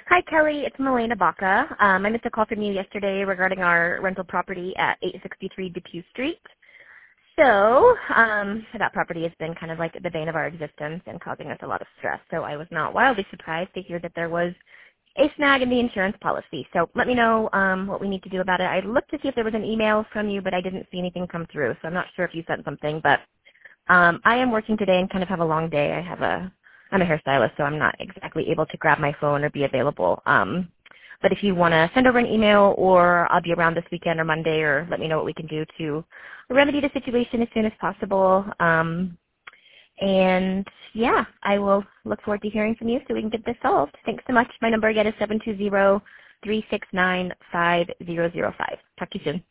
Hi, Kelly. It's Milena Baca. I missed a call from you yesterday regarding our rental property at 863 Depew Street. So that property has been kind of like the bane of our existence and causing us a lot of stress. So I was not wildly surprised to hear that there was a snag in the insurance policy. So let me know what we need to do about it. I looked to see if there was an email from you, but I didn't see anything come through. So I'm not sure if you sent something. But I am working today and kind of have a long day. I'm a hairstylist, so I'm not exactly able to grab my phone or be available. But if you want to send over an email, or I'll be around this weekend or Monday, or let me know what we can do to remedy the situation as soon as possible. And yeah, I will look forward to hearing from you so we can get this solved. Thanks so much. My number again is 720-369-5005. Talk to you soon.